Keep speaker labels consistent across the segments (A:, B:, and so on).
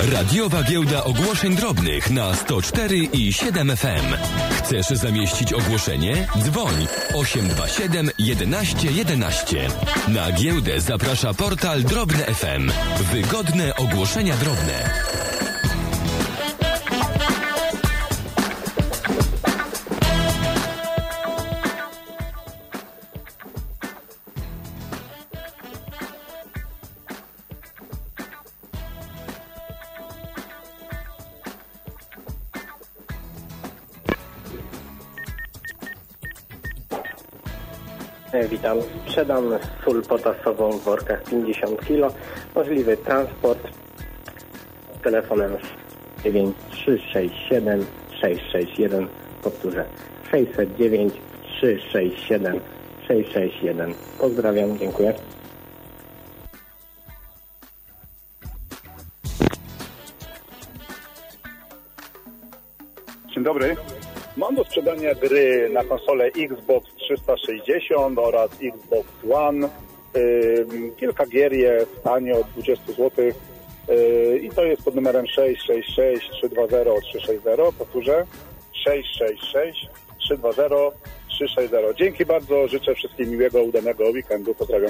A: Radiowa Giełda Ogłoszeń Drobnych na 104 i 7 FM. Chcesz zamieścić ogłoszenie? Dzwoń 827 11 11. Na giełdę zaprasza portal Drobne FM. Wygodne ogłoszenia drobne.
B: Witam. Sprzedam sól potasową w workach 50 kg. Możliwy transport telefonem 9367 661. Powtórzę 609 367 661. Pozdrawiam, dziękuję.
C: Dzień dobry. Mam do sprzedania gry na konsolę Xbox 360 oraz Xbox One. Kilka gier jest tanio od 20 zł i to jest pod numerem 666 320 360. Powtórzę 666 320 360. Dzięki bardzo, życzę wszystkim miłego, udanego weekendu. Pozdrawiam.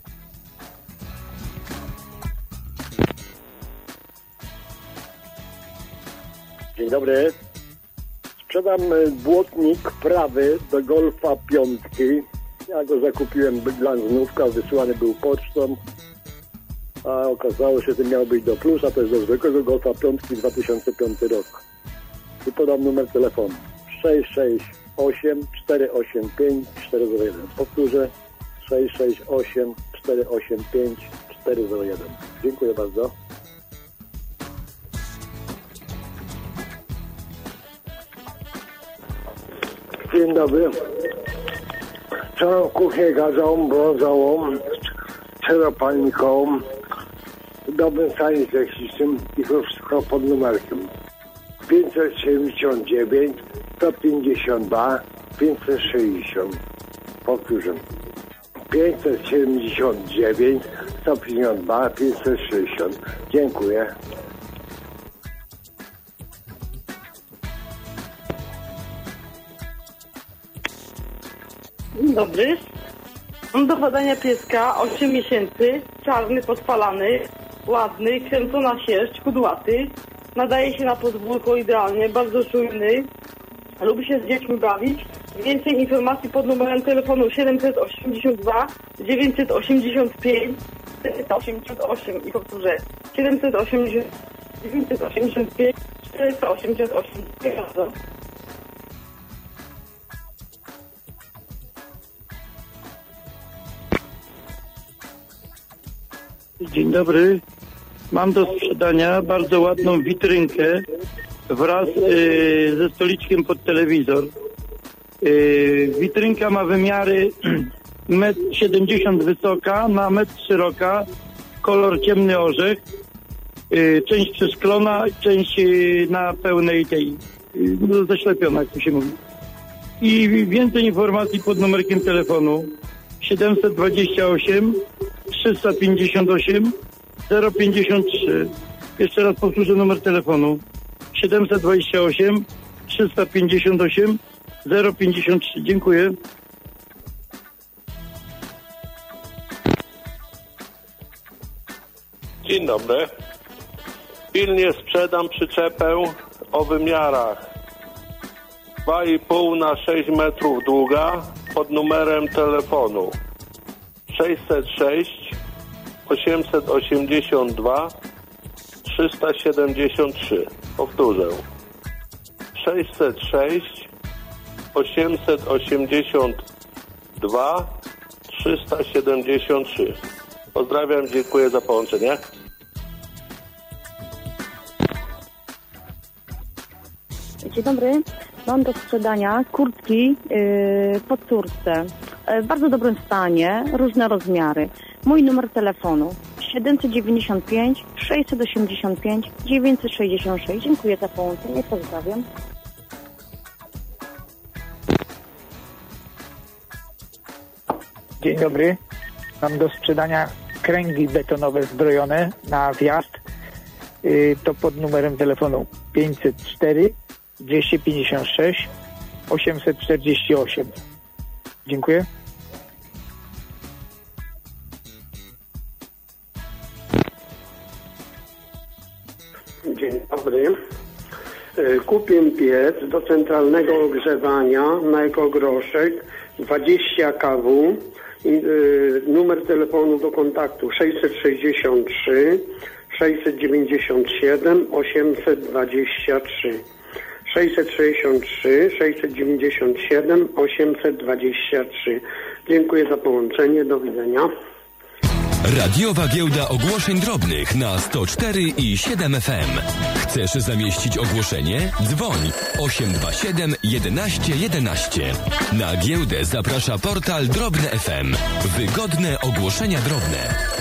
D: Dzień dobry. Sprzedam błotnik prawy do Golfa 5. Ja go zakupiłem dla znówka, wysłany był pocztą, a okazało się, że miał być do plusa, to jest do zwykłego Golfa 5 2005 rok. I podam numer telefonu 668 485 401. Powtórzę 668 485 401. Dziękuję bardzo. Dzień dobry. Całą kuchnię gazową, brązową, czteropalnikową, w dobrym stanie technicznym i wszystko pod numerkiem 579 152 560. Powtórzę 579 152 560. Dziękuję.
E: Dzień dobry. Mam do podania pieska 8 miesięcy, czarny, podpalany, ładny, kręcona sierść, kudłaty. Nadaje się na podwórko idealnie, bardzo czujny. Lubi się z dziećmi bawić. Więcej informacji pod numerem telefonu 782 985 488 i powtórzę 780 985 488. Dziękuję bardzo.
F: Dzień dobry. Mam do sprzedania bardzo ładną witrynkę wraz ze stoliczkiem pod telewizor. Witrynka ma wymiary 1,70 m wysoka na 1 m szeroka, kolor ciemny orzech, część przeszklona, część na pełnej tej, zaślepiona, jak to się mówi. I więcej informacji pod numerkiem telefonu 728 358 053. Jeszcze raz powtórzę numer telefonu 728 358 053. Dziękuję.
G: Dzień dobry. Pilnie sprzedam przyczepę o wymiarach 2,5 na 6 metrów długa pod numerem telefonu 606 882 373. Powtórzę 606 882 373. Pozdrawiam, dziękuję za połączenie.
H: Dzień dobry. Mam do sprzedania kurtki po córce. W bardzo dobrym stanie, różne rozmiary. Mój numer telefonu 795 685 966. Dziękuję za połączenie. Pozdrawiam.
I: Dzień dobry. Mam do sprzedania kręgi betonowe zbrojone na wjazd to pod numerem telefonu 504 256 848. Dziękuję.
J: Dzień dobry. Kupię piec do centralnego ogrzewania na Ekogroszek 20 kW i numer telefonu do kontaktu 663 697 823 663 697 823. Dziękuję za połączenie. Do widzenia.
A: Radiowa Giełda Ogłoszeń Drobnych na 104,7 FM. Chcesz zamieścić ogłoszenie? Dzwoń 827 11 11. Na giełdę zaprasza portal Drobne FM. Wygodne ogłoszenia drobne.